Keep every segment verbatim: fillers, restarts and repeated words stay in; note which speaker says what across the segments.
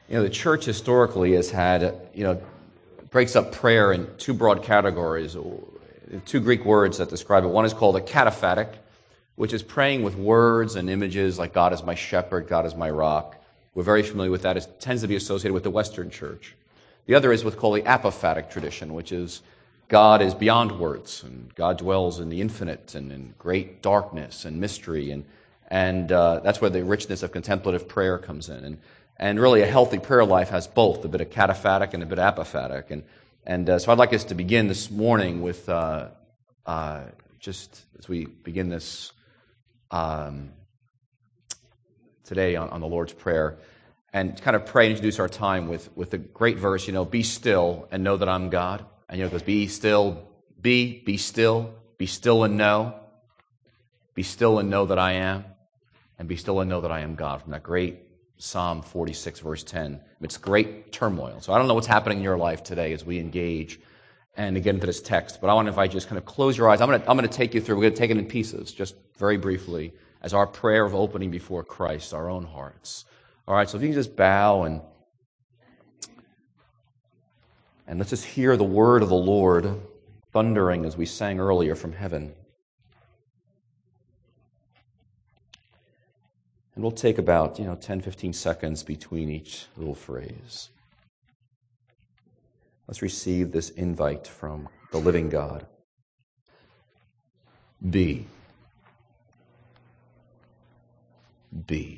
Speaker 1: You know, the church historically has had, you know, breaks up prayer in two broad categories, two Greek words that describe it. One is called a cataphatic, which is praying with words and images like God is my shepherd, God is my rock. We're very familiar with that. It tends to be associated with the Western church. The other is what's called the apophatic tradition, which is God is beyond words, and God dwells in the infinite and in great darkness and mystery, and and uh, that's where the richness of contemplative prayer comes in. And and really, a healthy prayer life has both, a bit of cataphatic and a bit apophatic. And and uh, so I'd like us to begin this morning with uh, uh, just as we begin this um, today on, on the Lord's Prayer, and kind of pray and introduce our time with with the great verse, you know, be still and know that I'm God. And, you know, it goes, be still, be, be still, be still and know. Be still and know that I am. And be still and know that I am God. From that great Psalm forty-six, verse ten. It's great turmoil. So I don't know what's happening in your life today as we engage and get into this text, but I want to invite you to just kind of close your eyes. I'm going to, I'm going to take you through, we're going to take it in pieces, just very briefly, as our prayer of opening before Christ, our own hearts. All right, so if you can just bow and And let's just hear the word of the Lord thundering as we sang earlier from heaven. And we'll take about, you know, ten, fifteen seconds between each little phrase. Let's receive this invite from the living God. Be. Be.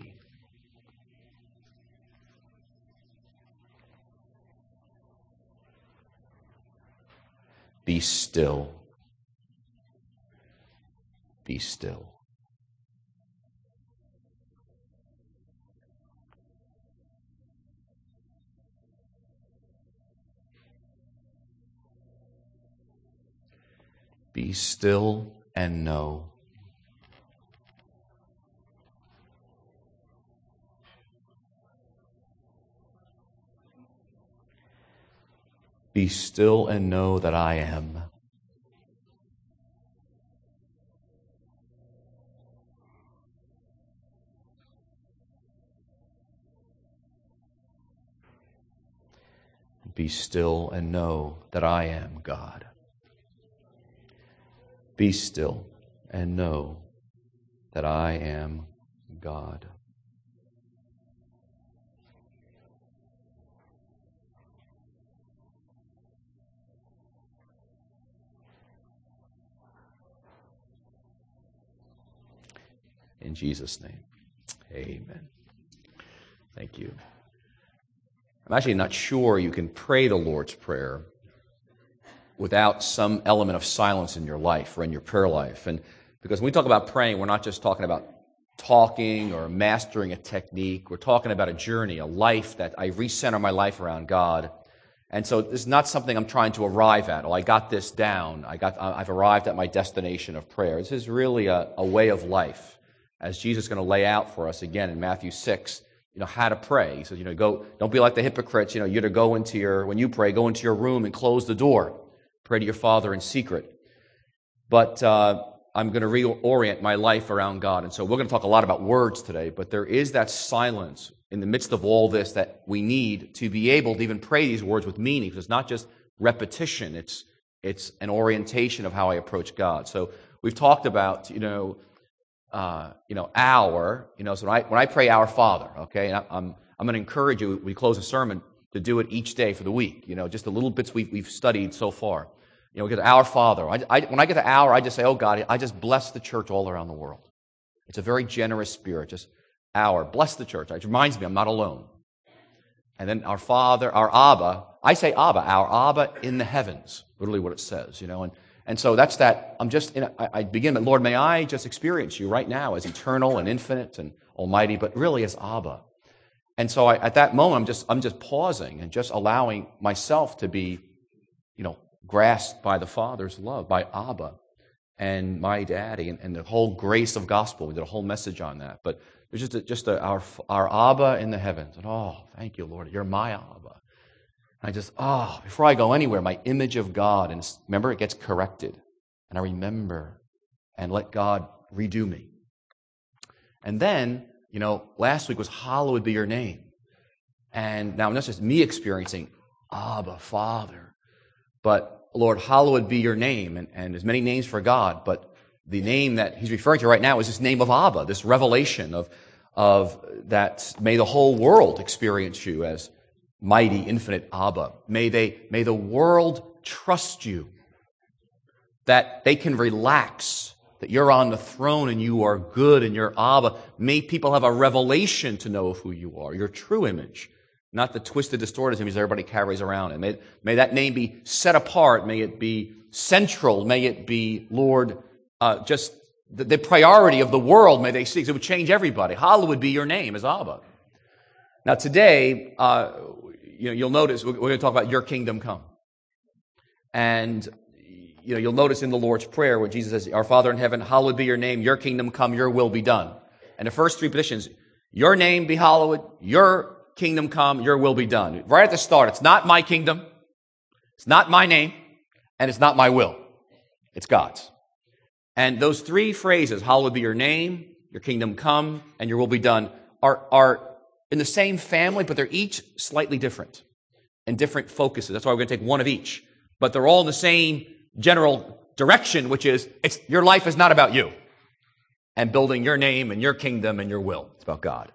Speaker 1: Be still. Be still. Be still and know. Be still and know that I am. Be still and know that I am God. Be still and know that I am God. In Jesus' name, amen. Thank you. I'm actually not sure you can pray the Lord's Prayer without some element of silence in your life or in your prayer life. And because when we talk about praying, we're not just talking about talking or mastering a technique. We're talking about a journey, a life that I recenter my life around God. And so this is not something I'm trying to arrive at. Oh, I got this down. I got, I've arrived at my destination of prayer. This is really a, a way of life, as Jesus is going to lay out for us again in Matthew six, you know, how to pray. He says, you know, go, don't be like the hypocrites. You know, you're to go into your, when you pray, go into your room and close the door. Pray to your Father in secret. But uh, I'm going to reorient my life around God. And so we're going to talk a lot about words today, but there is that silence in the midst of all this that we need to be able to even pray these words with meaning. Because it's not just repetition. It's it's an orientation of how I approach God. So we've talked about, you know, uh, you know, our, you know, so when I, when I pray Our Father, okay, and I, I'm, I'm going to encourage you, we close a sermon, to do it each day for the week, you know, just the little bits we've, we've studied so far. You know, we get to Our Father. I, I, when I get to Our, I just say, oh God, I just bless the church all around the world. It's a very generous spirit, just Our. Bless the church. It reminds me I'm not alone. And then Our Father, our Abba. I say Abba, our Abba in the heavens, literally what it says, you know. And, and so that's that. I'm just, in a, I, I begin, but Lord, may I just experience you right now as eternal and infinite and almighty, but really as Abba. And so I, at that moment, I'm just I'm just pausing and just allowing myself to be, you know, grasped by the Father's love, by Abba and my daddy, and, and the whole grace of gospel. We did a whole message on that. But there's just a, just a, our our Abba in the heavens. And oh, thank you, Lord, you're my Abba. And I just, oh, before I go anywhere, my image of God, and remember, it gets corrected. And I remember and let God redo me. And then, you know, last week was hallowed be your name. And now, not just me experiencing, Abba, Father, but Lord, hallowed be your name. And, and there's many names for God, but the name that he's referring to right now is this name of Abba, this revelation of, of that may the whole world experience you as mighty, infinite Abba. May they, may the world trust you, that they can relax, that you're on the throne and you are good and you're Abba. May people have a revelation to know of who you are, your true image, not the twisted, distorted image everybody carries around. And may, may that name be set apart. May it be central. May it be, Lord, uh, just the, the priority of the world. May they see, because it would change everybody. Hallowed be your name as Abba. Now today, uh, you know, you'll notice we're, we're going to talk about your kingdom come. And you know, you'll notice in the Lord's Prayer where Jesus says, Our Father in heaven, hallowed be your name, your kingdom come, your will be done. And the first three petitions, your name be hallowed, your kingdom come, your will be done. Right at the start, it's not my kingdom, it's not my name, and it's not my will. It's God's. And those three phrases, hallowed be your name, your kingdom come, and your will be done, are, are in the same family, but they're each slightly different and different focuses. That's why we're going to take one of each. But they're all in the same general direction, which is it's your life is not about you and building your name and your kingdom and your will. It's about God.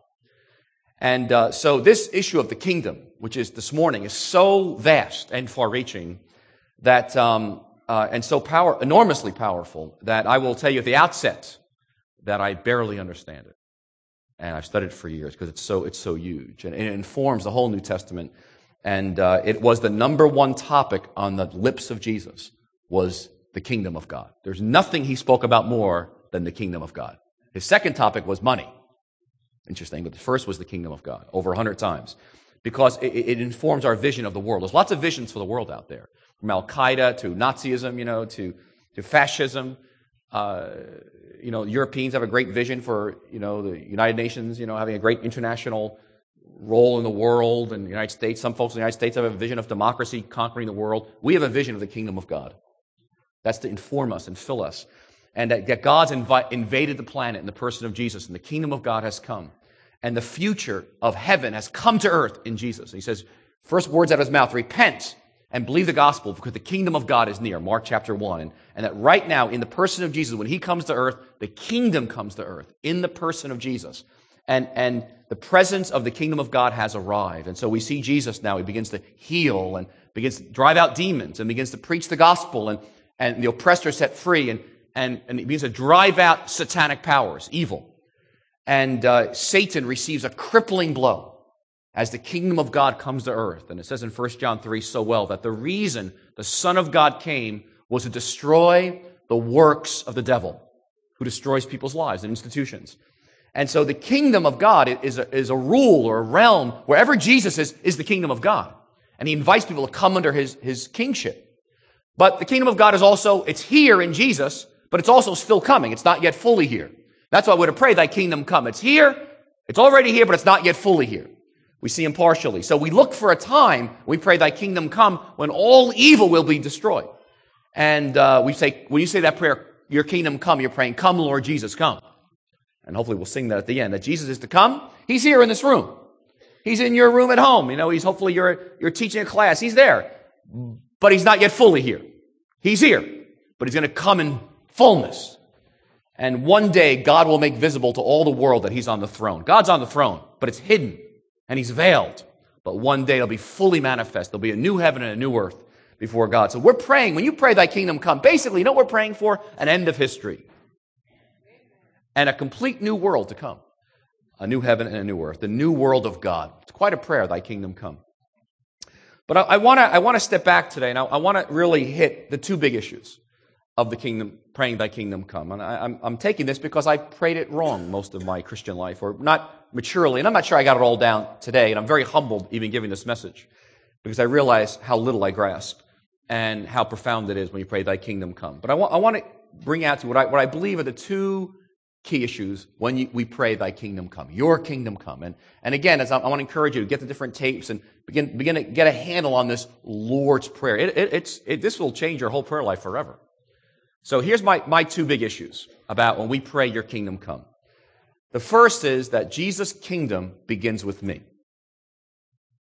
Speaker 1: And uh, so this issue of the kingdom, which is this morning, is so vast and far-reaching that um, uh, and so power enormously powerful that I will tell you at the outset that I barely understand it. And I've studied it for years because it's so it's so huge and it informs the whole New Testament. And uh, it was the number one topic on the lips of Jesus. Was the kingdom of God. There's nothing he spoke about more than the kingdom of God. His second topic was money. Interesting, but the first was the kingdom of God, over a hundred times, because it, it informs our vision of the world. There's lots of visions for the world out there, from Al-Qaeda to Nazism, you know, to, to fascism. Uh, you know, Europeans have a great vision for, you know, the United Nations, you know, having a great international role in the world, and the United States, some folks in the United States have a vision of democracy conquering the world. We have a vision of the kingdom of God. That's to inform us and fill us. And that, that God's invi- invaded the planet in the person of Jesus, and the kingdom of God has come. And the future of heaven has come to earth in Jesus. And he says, first words out of his mouth, repent and believe the gospel, because the kingdom of God is near, Mark chapter one. And, and that right now, in the person of Jesus, when he comes to earth, the kingdom comes to earth, in the person of Jesus. And, and the presence of the kingdom of God has arrived. And so we see Jesus now, he begins to heal and begins to drive out demons and begins to preach the gospel, and and the oppressed are set free, and, and, and he begins to drive out satanic powers, evil. And uh, Satan receives a crippling blow as the kingdom of God comes to earth. And it says in First John three so well that the reason the Son of God came was to destroy the works of the devil, who destroys people's lives and institutions. And so the kingdom of God is a, is a rule or a realm. Wherever Jesus is, is the kingdom of God. And he invites people to come under his, his kingship. But the kingdom of God is also, it's here in Jesus, but it's also still coming. It's not yet fully here. That's why we're to pray, thy kingdom come. It's here, it's already here, but it's not yet fully here. We see him partially. So we look for a time, we pray, thy kingdom come, when all evil will be destroyed. And uh, we say, when you say that prayer, your kingdom come, you're praying, come, Lord Jesus, come. And hopefully we'll sing that at the end, that Jesus is to come. He's here in this room. He's in your room at home. You know, he's hopefully you're, you're teaching a class. He's there. But he's not yet fully here. He's here, but he's going to come in fullness. And one day, God will make visible to all the world that he's on the throne. God's on the throne, but it's hidden, and he's veiled. But one day it'll be fully manifest. There'll be a new heaven and a new earth before God. So we're praying, when you pray, thy kingdom come, basically, you know what we're praying for? An end of history. And a complete new world to come. A new heaven and a new earth. The new world of God. It's quite a prayer, thy kingdom come. But I, I want to I want to step back today, and I, I want to really hit the two big issues of the kingdom, praying thy kingdom come. And I, I'm, I'm taking this because I prayed it wrong most of my Christian life, or not maturely, and I'm not sure I got it all down today, and I'm very humbled even giving this message, because I realize how little I grasp and how profound it is when you pray thy kingdom come. But I want, I want to bring out to you what I, what I believe are the two key issues when you, we pray thy kingdom come, your kingdom come. And, and again, as I, I want to encourage you to get the different tapes and begin, begin to get a handle on this Lord's Prayer. It, it, it's, it, this will change your whole prayer life forever. So here's my, my two big issues about when we pray your kingdom come. The first is that Jesus' kingdom begins with me.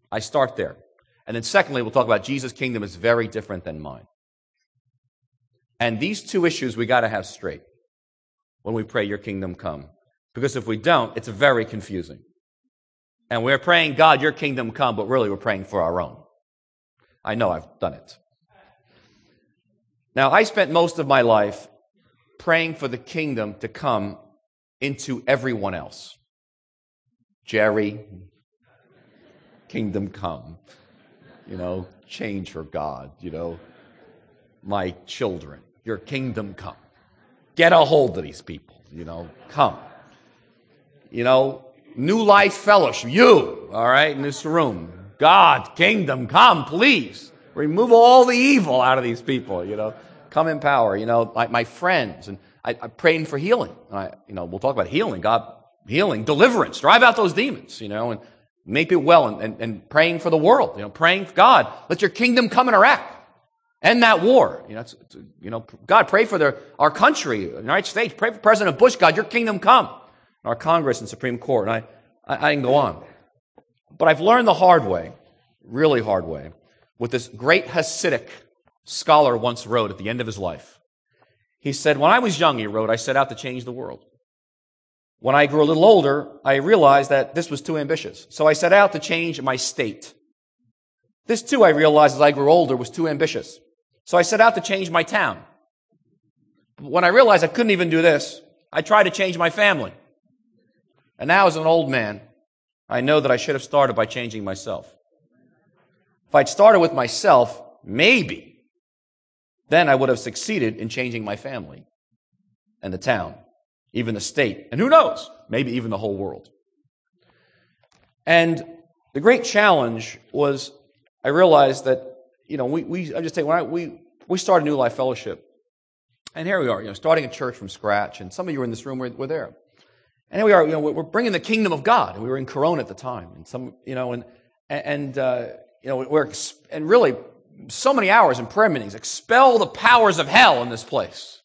Speaker 1: I start there. And then secondly, we'll talk about Jesus' kingdom is very different than mine. And these two issues we got to have straight when we pray, your kingdom come. Because if we don't, it's very confusing. And we're praying, God, your kingdom come, but really we're praying for our own. I know I've done it. Now, I spent most of my life praying for the kingdom to come into everyone else. Jerry, kingdom come. You know, change for God. You know, my children, your kingdom come. Get a hold of these people. You know, come. You know, New Life Fellowship, you, all right, in this room. God, kingdom come, please. Remove all the evil out of these people, you know. Come in power, you know, my, my friends. And I, I'm praying for healing. I, you know, we'll talk about healing. God, healing, deliverance. Drive out those demons, you know, and make it well. And, and, and praying for the world, you know, praying for God. Let your kingdom come in Iraq. End that war. You know, it's, it's, you know, God, pray for the, our country, the United States. Pray for President Bush. God, your kingdom come. Our Congress and Supreme Court. And I, I, I can go on. But I've learned the hard way, really hard way, what this great Hasidic scholar once wrote at the end of his life. He said, when I was young, he wrote, I set out to change the world. When I grew a little older, I realized that this was too ambitious. So I set out to change my state. This, too, I realized as I grew older was too ambitious. So I set out to change my town. But when I realized I couldn't even do this, I tried to change my family. And now as an old man, I know that I should have started by changing myself. If I'd started with myself, maybe, then I would have succeeded in changing my family and the town, even the state, and who knows, maybe even the whole world. And the great challenge was, I realized that, you know, we, we I just say, when I, we, we started New Life Fellowship, and here we are, you know, starting a church from scratch, and some of you were in this room, were, were there. And here we are, you know, we're bringing the kingdom of God. And we were in Corona at the time. And some, you know, and, and, uh, you know, we're, and really so many hours in prayer meetings, expel the powers of hell in this place.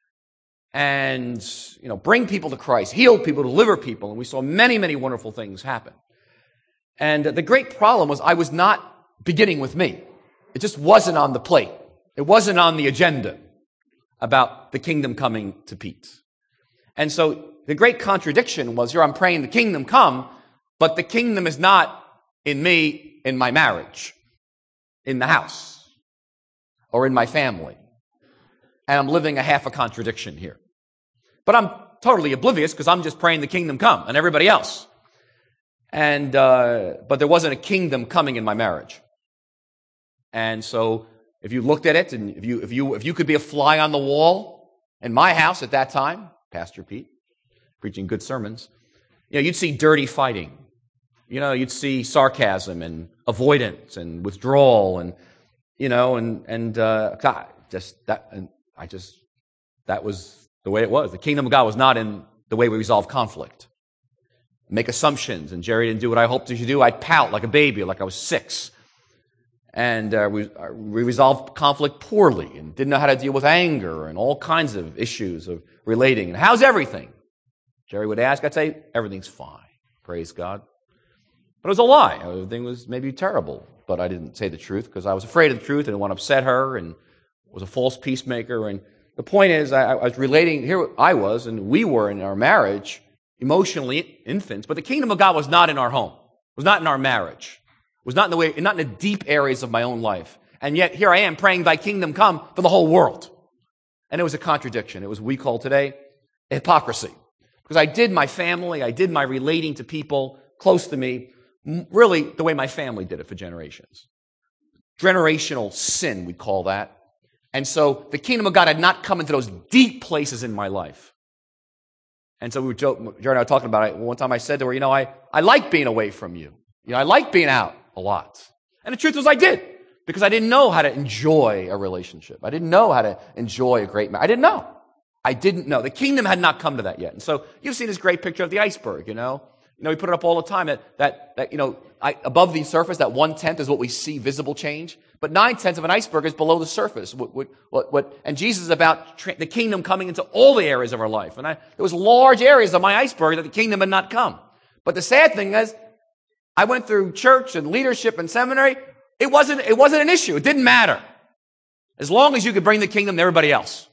Speaker 1: And, you know, bring people to Christ, heal people, deliver people. And we saw many, many wonderful things happen. And the great problem was I was not beginning with me. It just wasn't on the plate. It wasn't on the agenda about the kingdom coming to Pete. And so the great contradiction was, here I'm praying the kingdom come, but the kingdom is not in me, in my marriage, in the house, or in my family. And I'm living a half a contradiction here. But I'm totally oblivious because I'm just praying the kingdom come and everybody else. And uh, but there wasn't a kingdom coming in my marriage. And so if you looked at it, and if you if you if you could be a fly on the wall in my house at that time, Pastor Pete, preaching good sermons, you know, you'd see dirty fighting. You know, you'd see sarcasm and avoidance and withdrawal, and you know, and and uh, God, just that, and I just that was the way it was. The kingdom of God was not in the way we resolve conflict, make assumptions. And Jerry didn't do what I hoped he should do. I'd pout like a baby, like I was six, and uh, we, uh, we resolved conflict poorly, and didn't know how to deal with anger and all kinds of issues of relating. And how's everything? Jerry would ask. I'd say everything's fine. Praise God. But it was a lie. Everything was maybe terrible. But I didn't say the truth because I was afraid of the truth and didn't want to upset her and was a false peacemaker. And the point is, I, I was relating, here I was, and we were in our marriage, emotionally infants, but the kingdom of God was not in our home. It was not in our marriage. It was not in the way, not in the deep areas of my own life. And yet here I am praying thy kingdom come for the whole world. And it was a contradiction. It was what we call today hypocrisy. Because I did my family, I did my relating to people close to me, really the way my family did it for generations. Generational sin, we call that. And so the kingdom of God had not come into those deep places in my life. And so we were joking, Jared and I were talking about it. One time I said to her, you know, I, I like being away from you. You know, I like being out a lot. And the truth was I did. Because I didn't know how to enjoy a relationship. I didn't know how to enjoy a great marriage. I didn't know. I didn't know. The kingdom had not come to that yet. And so you've seen this great picture of the iceberg, you know. You know, we put it up all the time that, that, that you know, I, above the surface, that one-tenth is what we see visible change. But nine-tenths of an iceberg is below the surface. What, what, what, what, and Jesus is about tra- the kingdom coming into all the areas of our life. And I, there was large areas of my iceberg that the kingdom had not come. But the sad thing is, I went through church and leadership and seminary. It wasn't, it wasn't an issue. It didn't matter. As long as you could bring the kingdom to everybody else.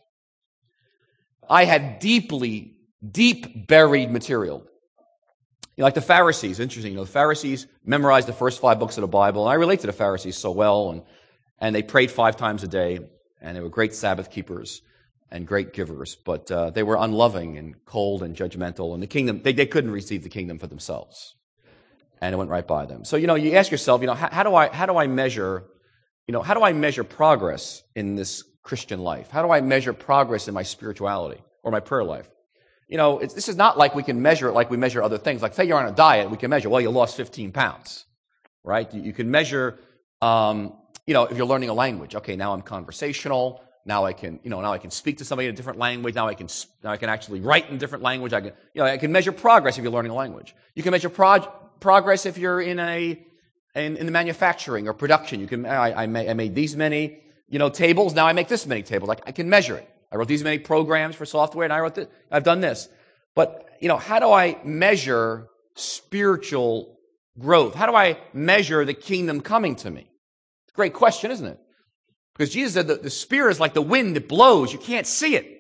Speaker 1: I had deeply, deep buried material. You know, like the Pharisees, interesting. You know, the Pharisees memorized the first five books of the Bible, and I relate to the Pharisees so well, and, and they prayed five times a day, and they were great Sabbath keepers and great givers, but uh, they were unloving and cold and judgmental, and the kingdom, they, they couldn't receive the kingdom for themselves. And it went right by them. So, you know, you ask yourself, you know, how, how do I, how do I measure, you know, how do I measure progress in this Christian life? How do I measure progress in my spirituality or my prayer life? You know, it's, this is not like we can measure it like we measure other things. Like, say you're on a diet, we can measure, well, you lost fifteen pounds, right? You, you can measure, um, you know, if you're learning a language. Okay, now I'm conversational. Now I can, you know, now I can speak to somebody in a different language. Now I can, now I can actually write in a different language. I can, you know, I can measure progress if you're learning a language. You can measure prog- progress if you're in a, in, in the manufacturing or production. You can, I, I, made, I made these many, you know, tables. Now I make this many tables. I, I can measure it. I wrote these many programs for software, and I wrote this. I've done this. But, you know, how do I measure spiritual growth? How do I measure the kingdom coming to me? It's a great question, isn't it? Because Jesus said that the Spirit is like the wind that blows. You can't see it.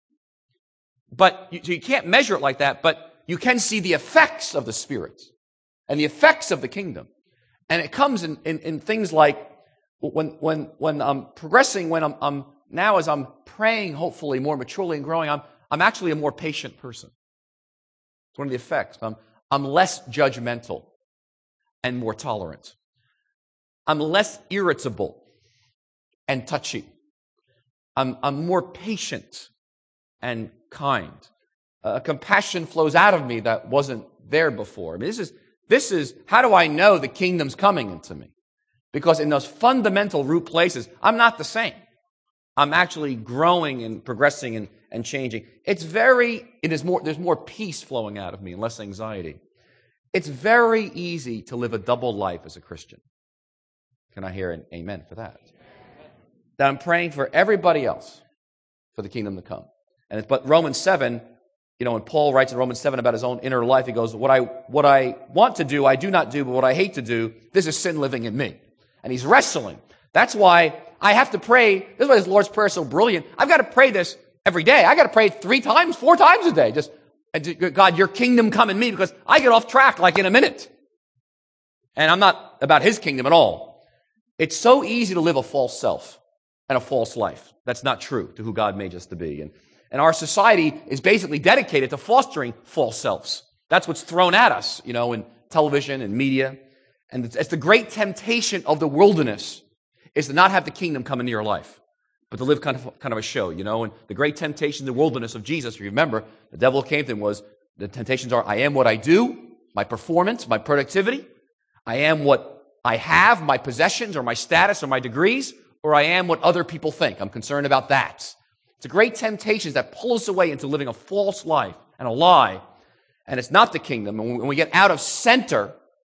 Speaker 1: But you, so you can't measure it like that, but you can see the effects of the Spirit and the effects of the kingdom. And it comes in, in, in things like when, when, when I'm progressing, when I'm, I'm now as I'm praying, hopefully more maturely and growing, I'm, I'm actually a more patient person. It's one of the effects. I'm, I'm less judgmental and more tolerant. I'm less irritable and touchy. I'm, I'm more patient and kind. Uh, compassion flows out of me that wasn't there before. I mean, this is, this is, how do I know the kingdom's coming into me? Because in those fundamental root places, I'm not the same. I'm actually growing and progressing and, and changing. It's very, it is more, there's more peace flowing out of me and less anxiety. It's very easy to live a double life as a Christian. Can I hear an amen for that? That I'm praying for everybody else for the kingdom to come. And it's, but Romans seven, you know, when Paul writes in Romans seven about his own inner life, he goes, what I, what I want to do, I do not do, but what I hate to do, this is sin living in me. And he's wrestling. That's why I have to pray. This is why this Lord's Prayer is so brilliant. I've got to pray this every day. I got to pray three times, four times a day. Just, God, your kingdom come in me, because I get off track like in a minute. And I'm not about his kingdom at all. It's so easy to live a false self and a false life. That's not true to who God made us to be. And, and our society is basically dedicated to fostering false selves. That's what's thrown at us, you know, in television and media. And it's, it's the great temptation of the wilderness is to not have the kingdom come into your life, but to live kind of, kind of a show, you know. And the great temptation in the wilderness of Jesus, you remember, the devil came to him was, the temptations are, I am what I do, my performance, my productivity. I am what I have, my possessions or my status or my degrees, or I am what other people think. I'm concerned about that. It's a great temptation that pulls us away into living a false life and a lie, and it's not the kingdom. And when we get out of center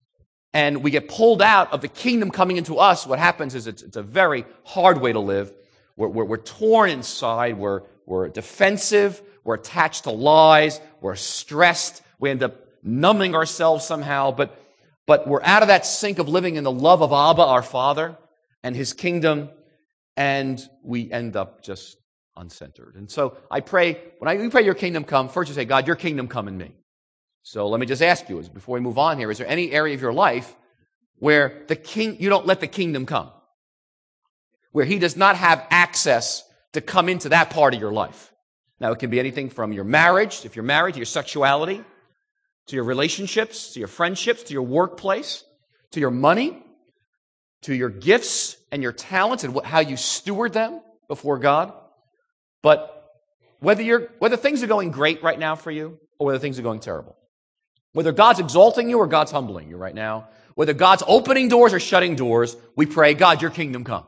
Speaker 1: and we get pulled out of the kingdom coming into us, what happens is it's, it's a very hard way to live. We're, we're, we're torn inside. We're, we're defensive. We're attached to lies. We're stressed. We end up numbing ourselves somehow. But, but we're out of that sink of living in the love of Abba, our Father, and his kingdom, and we end up just uncentered. And so I pray, when I, you pray your kingdom come, first you say, God, your kingdom come in me. So let me just ask you, before we move on here, is there any area of your life where the king, you don't let the kingdom come? Where he does not have access to come into that part of your life? Now, it can be anything from your marriage, if you're married, to your sexuality, to your relationships, to your friendships, to your workplace, to your money, to your gifts and your talents and how you steward them before God. But whether you're, whether things are going great right now for you or whether things are going terrible, whether God's exalting you or God's humbling you right now, whether God's opening doors or shutting doors, we pray, God, your kingdom come.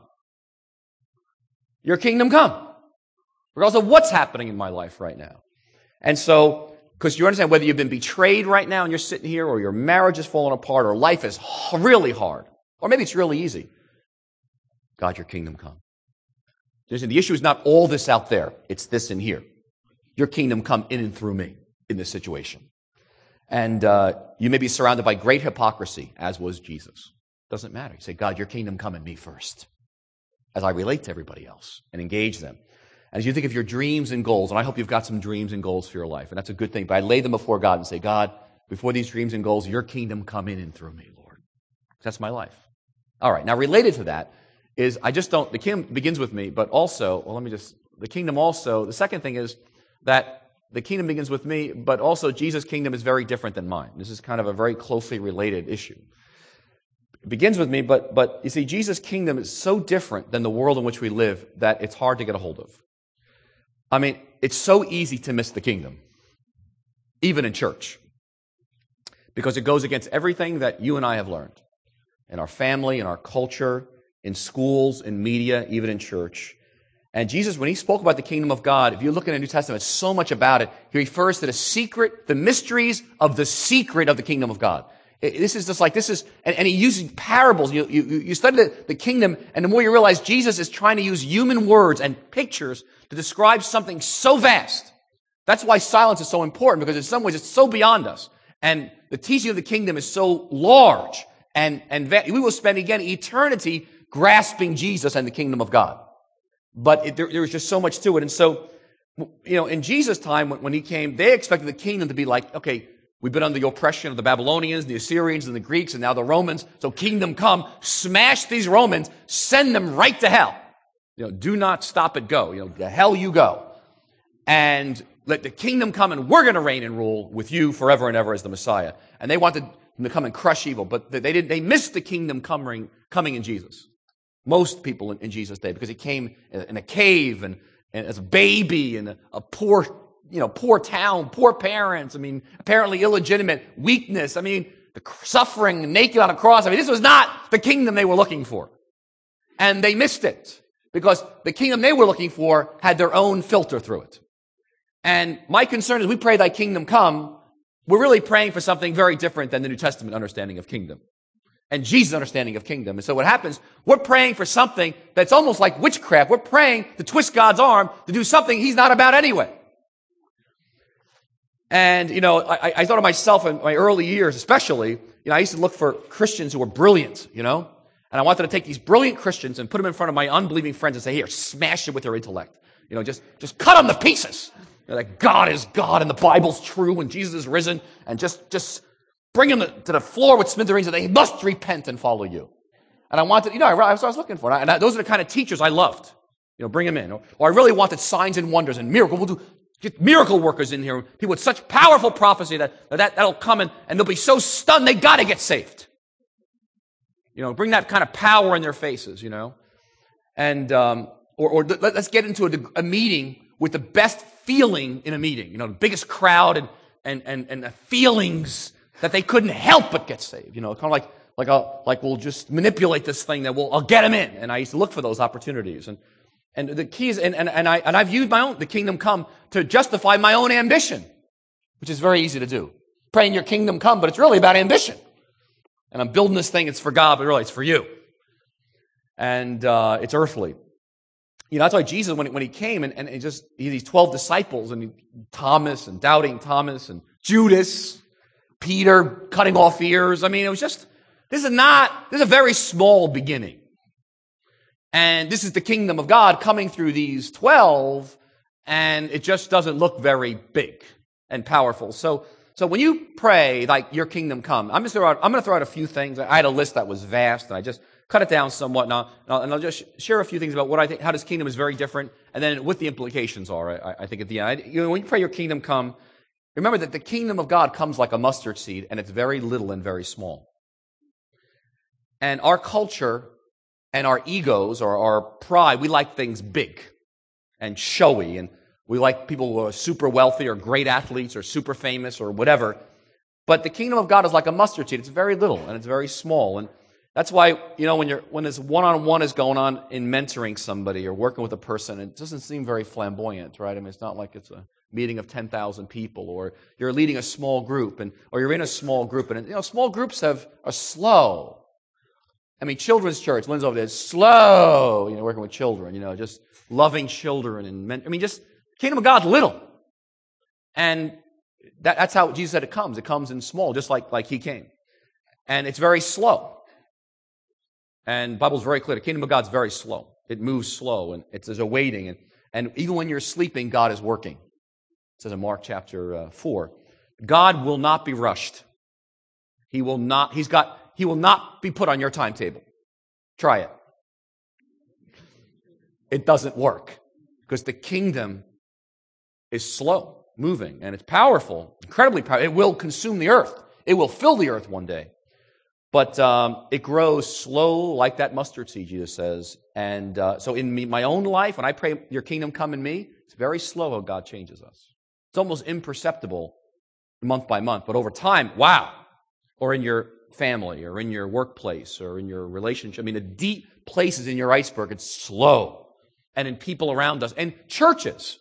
Speaker 1: Your kingdom come. Regardless of what's happening in my life right now. And so, because you understand whether you've been betrayed right now and you're sitting here, or your marriage is falling apart, or life is really hard, or maybe it's really easy. God, your kingdom come. The issue is not all this out there. It's this in here. Your kingdom come in and through me in this situation. And uh, you may be surrounded by great hypocrisy, as was Jesus. Doesn't matter. You say, God, your kingdom come in me first, as I relate to everybody else and engage them. As you think of your dreams and goals, and I hope you've got some dreams and goals for your life, and that's a good thing, but I lay them before God and say, God, before these dreams and goals, your kingdom come in and through me, Lord. That's my life. All right, now related to that is I just don't, the kingdom begins with me, but also, well, let me just, the kingdom also, the second thing is that the kingdom begins with me, but also Jesus' kingdom is very different than mine. This is kind of a very closely related issue. It begins with me, but but you see, Jesus' kingdom is so different than the world in which we live that it's hard to get a hold of. I mean, it's so easy to miss the kingdom, even in church, because it goes against everything that you and I have learned in our family, in our culture, in schools, in media, even in church. And Jesus, when he spoke about the kingdom of God, if you look in the New Testament, so much about it, he refers to the secret, the mysteries of the secret of the kingdom of God. It, this is just like, this is, and, and he uses parables. You, you, you study the, the kingdom, and the more you realize Jesus is trying to use human words and pictures to describe something so vast. That's why silence is so important, because in some ways it's so beyond us. And the teaching of the kingdom is so large. And, and va- we will spend, again, eternity grasping Jesus and the kingdom of God. But it, there, there was just so much to it. And so, you know, in Jesus' time, when, when he came, they expected the kingdom to be like, okay, we've been under the oppression of the Babylonians, the Assyrians, and the Greeks, and now the Romans. So kingdom come, smash these Romans, send them right to hell. You know, do not stop it, go. You know, to hell you go. And let the kingdom come, and we're going to reign and rule with you forever and ever as the Messiah. And they wanted him to come and crush evil, but they didn't. They missed the kingdom coming, coming in Jesus. Most people in, in Jesus' day, because he came in a cave and, and as a baby in a, a poor, you know, poor town, poor parents. I mean, apparently illegitimate, weakness. I mean, the suffering, naked on a cross. I mean, this was not the kingdom they were looking for. And they missed it because the kingdom they were looking for had their own filter through it. And my concern is we pray thy kingdom come. We're really praying for something very different than the New Testament understanding of kingdom and Jesus' understanding of kingdom. And so what happens, we're praying for something that's almost like witchcraft. We're praying to twist God's arm to do something he's not about anyway. And, you know, I, I thought of myself in my early years, especially, you know, I used to look for Christians who were brilliant, you know, and I wanted to take these brilliant Christians and put them in front of my unbelieving friends and say, here, smash it with their intellect. You know, just, just cut them to pieces. You know, that God is God and the Bible's true and Jesus is risen, and just, just bring them to the floor with smithereens and they must repent and follow you. And I wanted, you know, I, that's what I was looking for. And, I, and I, those are the kind of teachers I loved. You know, bring them in. Or, or I really wanted signs and wonders and miracles. We'll do, get miracle workers in here. People with such powerful prophecy that, that that'll come in and they'll be so stunned they got to get saved. You know, bring that kind of power in their faces, you know. And, um, or, or let, let's get into a, a meeting with the best feeling in a meeting. You know, the biggest crowd and, and, and, and the feelings that they couldn't help but get saved. You know, kind of like, like, I'll, like we'll just manipulate this thing that we'll, I'll get them in. And I used to look for those opportunities. And, and the key is, and, and, and I, and I've used my own, the kingdom come to justify my own ambition, which is very easy to do. Praying your kingdom come, but it's really about ambition. And I'm building this thing, it's for God, but really it's for you. And, uh, it's earthly. You know, that's why Jesus, when, when he came and, and he just, he had these twelve disciples and he, Thomas and doubting Thomas and Judas, Peter cutting off ears. I mean, it was just, this is not, this is a very small beginning. And this is the kingdom of God coming through these twelve, and it just doesn't look very big and powerful. So, so when you pray, like, your kingdom come, I'm just throw out, I'm going to throw out a few things. I had a list that was vast, and I just cut it down somewhat, and I'll, and I'll, and I'll just share a few things about what I think, how this kingdom is very different, and then what the implications are, I, I think, at the end. I, you know, when you pray your kingdom come, remember that the kingdom of God comes like a mustard seed, and it's very little and very small. And our culture and our egos or our pride, we like things big and showy, and we like people who are super wealthy or great athletes or super famous or whatever. But the kingdom of God is like a mustard seed. It's very little and it's very small. And that's why, you know, when you're when this one-on-one is going on in mentoring somebody or working with a person, it doesn't seem very flamboyant, right? I mean, it's not like it's a meeting of ten thousand people, or you're leading a small group, and or you're in a small group, and you know, small groups have are slow. I mean, children's church, Lynn's over there, slow, you know, working with children, you know, just loving children, and men, I mean, just kingdom of God's little, and that, that's how Jesus said it comes. It comes in small, just like, like he came. And it's very slow. And the Bible's very clear. The kingdom of God's very slow. It moves slow, and it's, there's a waiting. And, and even when you're sleeping, God is working. It says in Mark chapter uh, four. God will not be rushed. He will not, he's got, he will not be put on your timetable. Try it. It doesn't work. Because the kingdom is slow moving, and it's powerful, incredibly powerful. It will consume the earth. It will fill the earth one day. But um, it grows slow like that mustard seed, Jesus says. And uh, so in me, my own life, when I pray, your kingdom come in me, it's very slow how God changes us. It's almost imperceptible month by month. But over time, wow. Or in your family, or in your workplace, or in your relationship. I mean, the deep places in your iceberg, it's slow. And in people around us. And churches,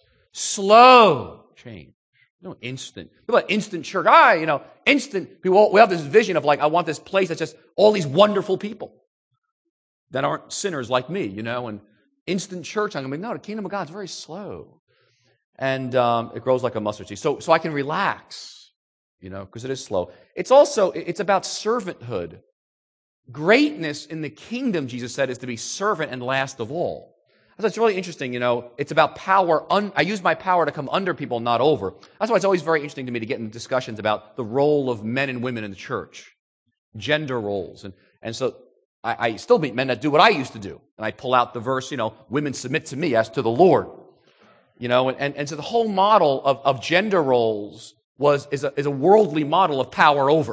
Speaker 1: slow change. No instant. People about instant church. Ah, you know, instant. People, we have this vision of like, I want this place that's just all these wonderful people that aren't sinners like me, you know, and instant church. I'm going to be, no, the kingdom of God's very slow. And um, it grows like a mustard seed. So, so I can relax, you know, because it is slow. It's also, it's about servanthood. Greatness in the kingdom, Jesus said, is to be servant and last of all. So it's really interesting, you know, it's about power. Un- I use my power to come under people, not over. That's why it's always very interesting to me to get into discussions about the role of men and women in the church, gender roles. And, and so I, I still meet men that do what I used to do. And I pull out the verse, you know, women submit to me as to the Lord. You know, and, and so the whole model of, of gender roles was is a, is a worldly model of power over.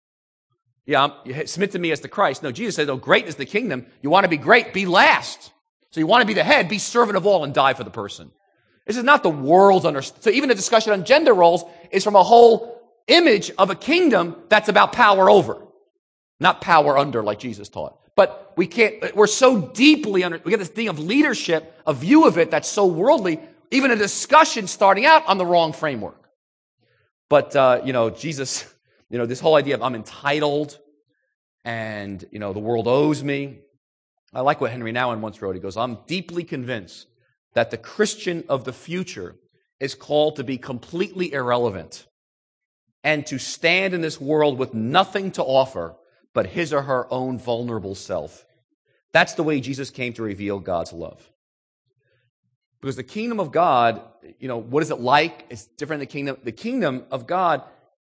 Speaker 1: Yeah, I'm, submit to me as to Christ. No, Jesus said, oh, great is the kingdom. You want to be great, be last. So you want to be the head, be servant of all and die for the person. This is not the world's understanding. So even the discussion on gender roles is from a whole image of a kingdom that's about power over, not power under like Jesus taught. But we can't, we're so deeply under, we get this thing of leadership, a view of it that's so worldly, even a discussion starting out on the wrong framework. But, uh, you know, Jesus, you know, this whole idea of I'm entitled and, you know, the world owes me. I like what Henry Nouwen once wrote. He goes, I'm deeply convinced that the Christian of the future is called to be completely irrelevant and to stand in this world with nothing to offer but his or her own vulnerable self. That's the way Jesus came to reveal God's love. Because the kingdom of God, you know, what is it like? It's different than the kingdom. The kingdom of God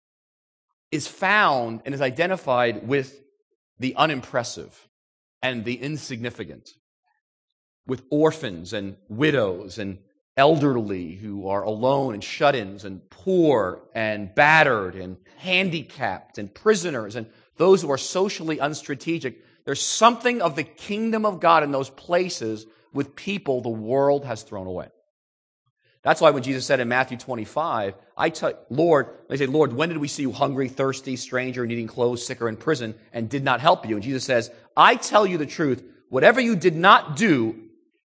Speaker 1: is found and is identified with the unimpressive and the insignificant, with orphans and widows and elderly who are alone and shut-ins and poor and battered and handicapped and prisoners and those who are socially unstrategic. There's something of the kingdom of God in those places with people the world has thrown away. That's why when Jesus said in Matthew twenty-five, I tell Lord, they say, Lord, when did we see you hungry, thirsty, stranger, needing clothes, sick, or in prison, and did not help you? And Jesus says, I tell you the truth, whatever you did not do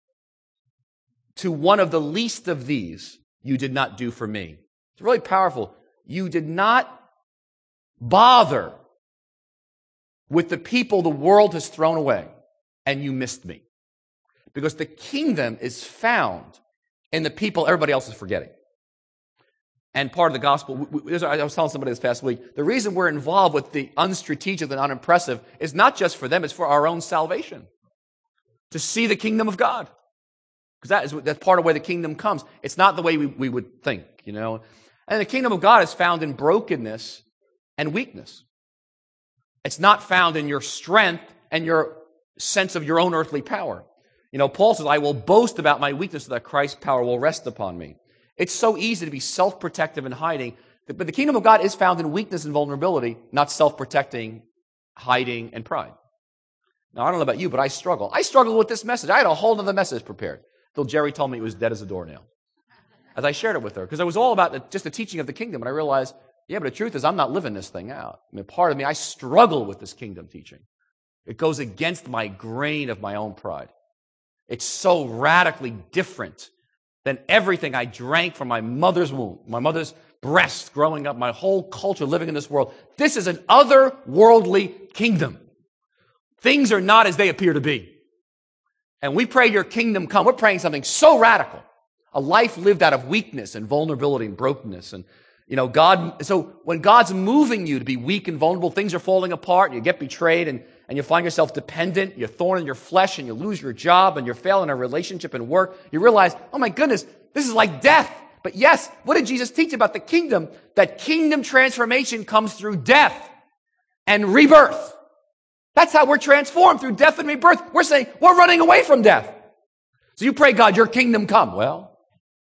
Speaker 1: to one of the least of these, you did not do for me. It's really powerful. You did not bother with the people the world has thrown away, and you missed me. Because the kingdom is found in the people everybody else is forgetting. And part of the gospel, we, we, I was telling somebody this past week, the reason we're involved with the unstrategic and unimpressive is not just for them, it's for our own salvation. To see the kingdom of God. Because that is, that's part of where the kingdom comes. It's not the way we, we would think, you know. And the kingdom of God is found in brokenness and weakness. It's not found in your strength and your sense of your own earthly power. You know, Paul says, I will boast about my weakness so that Christ's power will rest upon me. It's so easy to be self-protective and hiding, but the kingdom of God is found in weakness and vulnerability, not self-protecting, hiding, and pride. Now, I don't know about you, but I struggle. I struggle with this message. I had a whole other message prepared until Jerry told me it was dead as a doornail. As I shared it with her, because it was all about the, just the teaching of the kingdom, and I realized, yeah, but the truth is I'm not living this thing out. I mean, part of me, I struggle with this kingdom teaching. It goes against my grain of my own pride. It's so radically different than everything I drank from my mother's womb, my mother's breast growing up, my whole culture living in this world. This is an otherworldly kingdom. Things are not as they appear to be. And we pray your kingdom come. We're praying something so radical. A life lived out of weakness and vulnerability and brokenness. And, You know, God, so when God's moving you to be weak and vulnerable, things are falling apart, and you get betrayed, and, and you find yourself dependent, you're thorn in your flesh, and you lose your job, and you're failing a relationship and work, you realize, oh my goodness, this is like death. But yes, what did Jesus teach about the kingdom? That kingdom transformation comes through death and rebirth. That's how we're transformed, through death and rebirth. We're saying, we're running away from death. So you pray, God, your kingdom come. Well,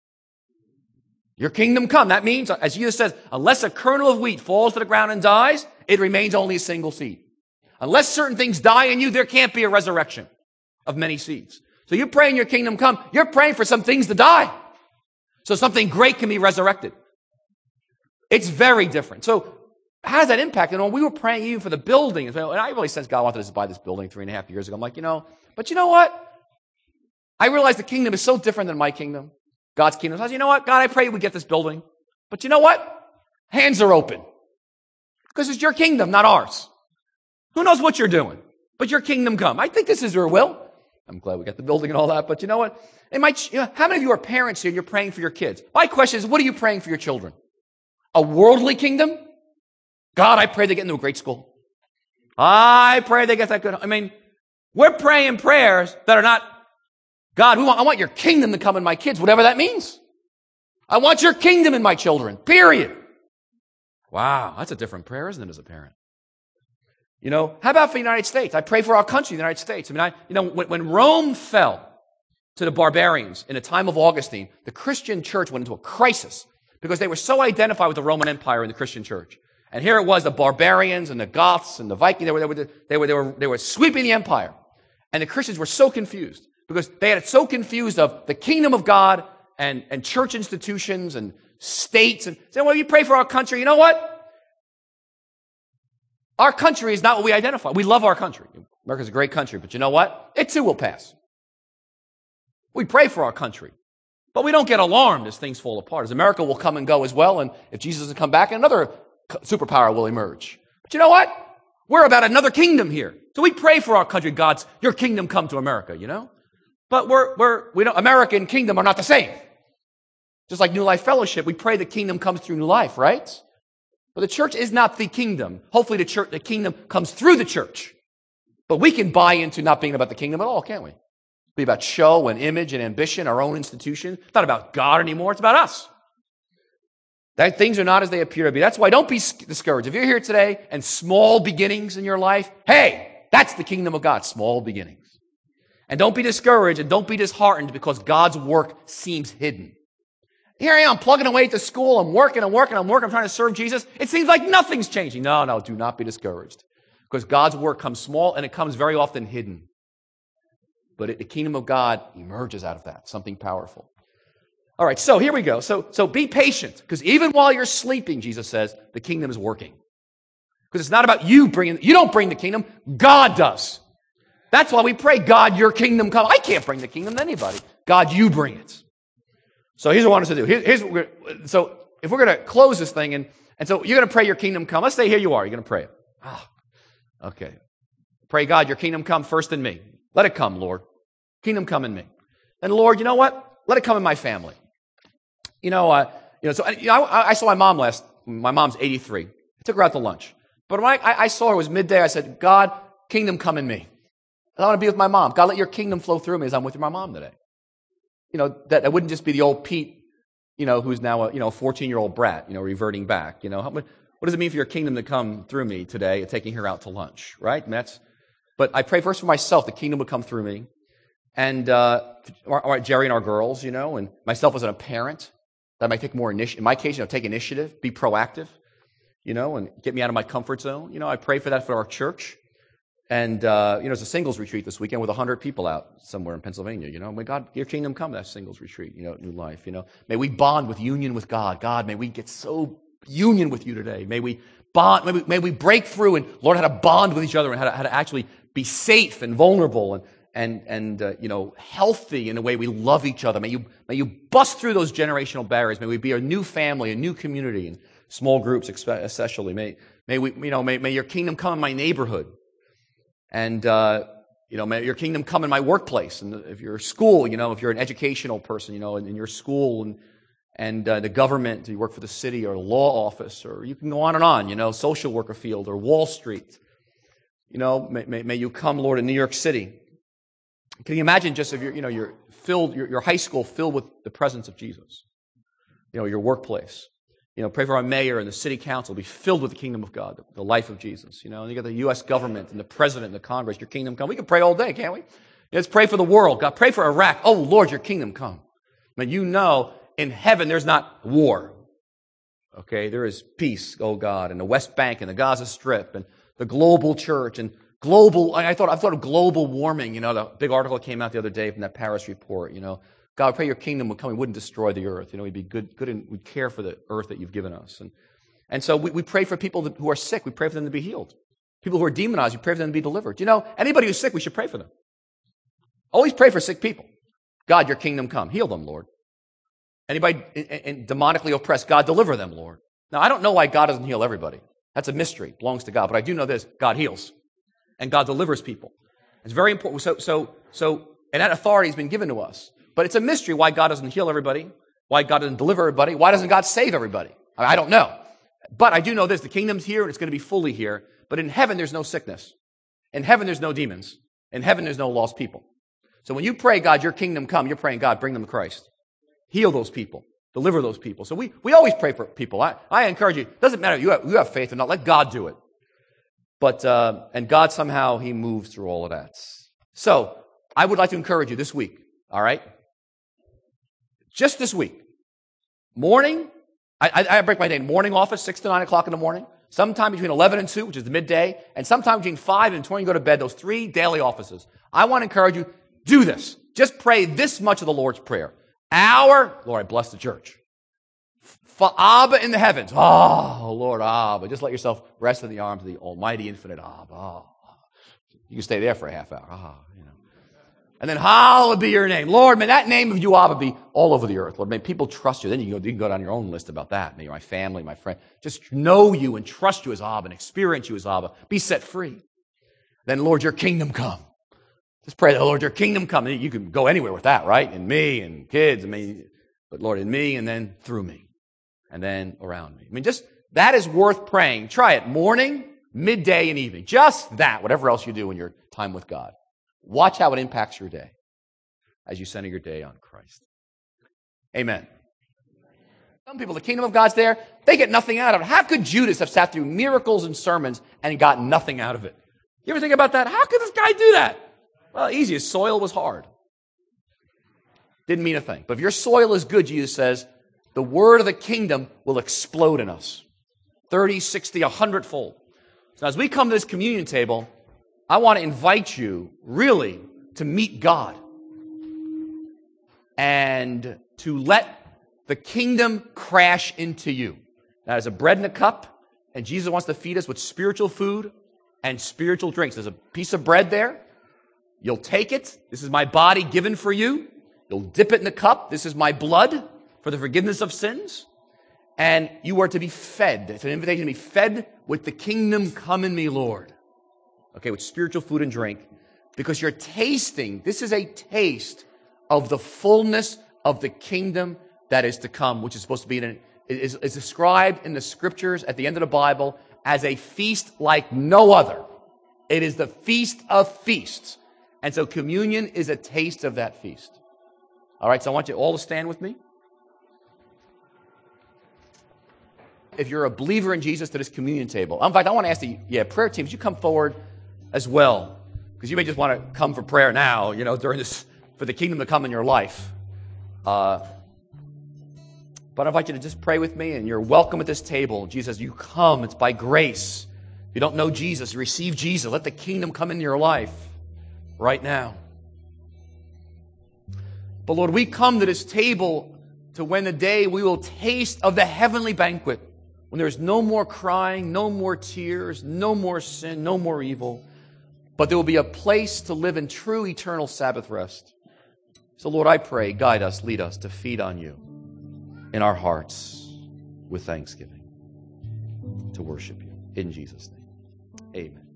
Speaker 1: your kingdom come. That means, as Jesus says, unless a kernel of wheat falls to the ground and dies, it remains only a single seed. Unless certain things die in you, there can't be a resurrection of many seeds. So you're praying your kingdom come. You're praying for some things to die, so something great can be resurrected. It's very different. So how does that impact? And when we were praying even for the building, and I really sensed God wanted us to buy this building three and a half years ago. I'm like, you know, but you know what? I realized the kingdom is so different than my kingdom. God's kingdom. So I said, you know what? God, I pray we get this building. But you know what? Hands are open. Because it's your kingdom, not ours. Who knows what you're doing? But your kingdom come. I think this is your will. I'm glad we got the building and all that. But you know what? It might, you know, how many of you are parents here and you're praying for your kids? My question is, what are you praying for your children? A worldly kingdom? God, I pray they get into a great school. I pray they get that good. I mean, we're praying prayers that are not, God, we want, I want your kingdom to come in my kids, whatever that means. I want your kingdom in my children, period. Wow, that's a different prayer, isn't it, as a parent? You know, how about for the United States? I pray for our country, the United States. I mean, I, you know, when, when Rome fell to the barbarians in the time of Augustine, the Christian church went into a crisis because they were so identified with the Roman Empire and the Christian church. And here it was, the barbarians and the Goths and the Vikings, they were, they were, they were, they were, they were sweeping the empire. And the Christians were so confused because they had it so confused of the kingdom of God and, and church institutions and states. And saying, well, you pray for our country. You know what? Our country is not what we identify. We love our country. America's a great country, but you know what? It too will pass. We pray for our country, but we don't get alarmed as things fall apart. As America will come and go as well, and if Jesus doesn't come back, another superpower will emerge. But you know what? We're about another kingdom here. So we pray for our country, God's, your kingdom come to America, you know? But we're, we're, we don't, America and kingdom are not the same. Just like New Life Fellowship, we pray the kingdom comes through New Life, right? But the church is not the kingdom. Hopefully the church, the kingdom comes through the church. But we can buy into not being about the kingdom at all, can't we? Be about show and image and ambition, our own institution. It's not about God anymore. It's about us. That things are not as they appear to be. That's why don't be discouraged. If you're here today and small beginnings in your life, hey, that's the kingdom of God, small beginnings. And don't be discouraged and don't be disheartened because God's work seems hidden. Here I am plugging away at the school. I'm working, I'm working, I'm working. I'm trying to serve Jesus. It seems like nothing's changing. No, no, do not be discouraged. Because God's work comes small and it comes very often hidden. But it, the kingdom of God emerges out of that, something powerful. All right, so here we go. So, so be patient, because even while you're sleeping, Jesus says, the kingdom is working. Because it's not about you bringing, you don't bring the kingdom, God does. That's why we pray, God, your kingdom come. I can't bring the kingdom to anybody. God, you bring it. So here's what I want us to do. Here, here's what we're, so if we're going to close this thing, and, and so you're going to pray your kingdom come. Let's say here you are. You're going to pray it. Ah, okay. Pray, God, your kingdom come first in me. Let it come, Lord. Kingdom come in me. And Lord, you know what? Let it come in my family. You know, uh, you know. So you know, I, I saw my mom last. My mom's eighty-three. I took her out to lunch. But when I, I saw her, it was midday. I said, God, kingdom come in me. And I want to be with my mom. God, let your kingdom flow through me as I'm with my mom today. You know, that it wouldn't just be the old Pete, you know, who's now a, you know, fourteen-year-old brat, you know, reverting back. You know, what does it mean for your kingdom to come through me today, taking her out to lunch, right? And that's, but I pray first for myself, the kingdom would come through me. And uh, our, our, Jerry and our girls, you know, and myself as a parent, that I might take more initiative. In my case, you know, take initiative, be proactive, you know, and get me out of my comfort zone. You know, I pray for that for our church. And, uh, you know, there's a singles retreat this weekend with one hundred people out somewhere in Pennsylvania, you know. May God, your kingdom come, that singles retreat, you know, New Life, you know. May we bond with union with God. God, may we get so union with you today. May we bond, may we, may we break through and learn how to bond with each other and how to, how to actually be safe and vulnerable and, and, and uh, you know, healthy in the way we love each other. May you, may you bust through those generational barriers. May we be a new family, a new community, and small groups especially. May, may we, you know, may, may your kingdom come in my neighborhood. And, uh, you know, may your kingdom come in my workplace. And if you're a school, you know, if you're an educational person, you know, in, in your school and, and uh, the government, you work for the city or a law office, or you can go on and on, you know, social worker field or Wall Street. You know, may, may, may you come, Lord, in New York City. Can you imagine just if you're, you know, you're filled, your, your high school filled with the presence of Jesus? You know, your workplace. You know, pray for our mayor and the city council be filled with the kingdom of God, the, the life of Jesus. You know, and you got the U S government and the president and the Congress, your kingdom come. We can pray all day, can't we? Let's pray for the world. God, pray for Iraq. Oh, Lord, your kingdom come. But you know, in heaven, there's not war. Okay, there is peace, oh God, in the West Bank and the Gaza Strip and the global church and global, I thought, I thought of global warming, you know, the big article that came out the other day from that Paris report, you know. God, I pray your kingdom would come, we wouldn't destroy the earth. You know, we'd be good, good and we'd care for the earth that you've given us. And, and so we, we pray for people that, who are sick. We pray for them to be healed. People who are demonized, we pray for them to be delivered. You know, anybody who's sick, we should pray for them. Always pray for sick people. God, your kingdom come. Heal them, Lord. Anybody in, in demonically oppressed, God, deliver them, Lord. Now, I don't know why God doesn't heal everybody. That's a mystery. It belongs to God. But I do know this. God heals. And God delivers people. It's very important. So, so, so, and that authority has been given to us. But it's a mystery why God doesn't heal everybody, why God doesn't deliver everybody, why doesn't God save everybody? I don't know. But I do know this. The kingdom's here and it's going to be fully here. But in heaven, there's no sickness. In heaven, there's no demons. In heaven, there's no lost people. So when you pray, God, your kingdom come, you're praying, God, bring them to Christ. Heal those people. Deliver those people. So we, we always pray for people. I, I encourage you. It doesn't matter if you have, you have faith or not. Let God do it. But, uh, and God somehow, he moves through all of that. So I would like to encourage you this week. All right? Just this week. Morning, I, I, I break my day. Morning office, six to nine o'clock in the morning. Sometime between eleven and two, which is the midday. And sometime between five and twenty, you go to bed. Those three daily offices. I want to encourage you, do this. Just pray this much of the Lord's Prayer. Our, Lord, I bless the church. For Abba in the heavens. Oh, Lord, Abba. Just let yourself rest in the arms of the almighty, infinite Abba. Oh, you can stay there for a half hour. Ah, you know. And then, hallowed be your name. Lord, may that name of you, Abba, be all over the earth. Lord, may people trust you. Then you can go, you can go down your own list about that. May my family, my friend, just know you and trust you as Abba and experience you as Abba. Be set free. Then, Lord, your kingdom come. Just pray, Lord, your kingdom come. You can go anywhere with that, right? In me and kids. I mean, but Lord, in me and then through me. And then around me. I mean, just, that is worth praying. Try it. Morning, midday, and evening. Just that, whatever else you do in your time with God. Watch how it impacts your day as you center your day on Christ. Amen. Some people, the kingdom of God's there, they get nothing out of it. How could Judas have sat through miracles and sermons and got nothing out of it? You ever think about that? How could this guy do that? Well, easy. His soil was hard. Didn't mean a thing. But if your soil is good, Jesus says, the word of the kingdom will explode in us. thirty, sixty, a hundredfold. So as we come to this communion table, I want to invite you really to meet God and to let the kingdom crash into you. Now, there's a bread and a cup, and Jesus wants to feed us with spiritual food and spiritual drinks. There's a piece of bread there. You'll take it. This is my body given for you. You'll dip it in the cup. This is my blood for the forgiveness of sins. And you are to be fed. It's an invitation to be fed with the kingdom come in me, Lord. Okay, with spiritual food and drink. Because you're tasting, this is a taste of the fullness of the kingdom that is to come, which is supposed to be, in, is, is described in the scriptures at the end of the Bible as a feast like no other. It is the feast of feasts. And so communion is a taste of that feast. All right, so I want you all to stand with me. If you're a believer in Jesus, to this communion table. In fact, I want to ask the yeah, prayer teams, you come forward as well. Because you may just want to come for prayer now, you know, during this, for the kingdom to come in your life. Uh, but I invite you to just pray with me, and you're welcome at this table. Jesus says, you come, it's by grace. If you don't know Jesus, receive Jesus. Let the kingdom come into your life right now. But Lord, we come to this table to when the day we will taste of the heavenly banquet, when there's no more crying, no more tears, no more sin, no more evil, but there will be a place to live in true eternal Sabbath rest. So Lord, I pray, guide us, lead us to feed on you in our hearts with thanksgiving, to worship you in Jesus' name. Amen.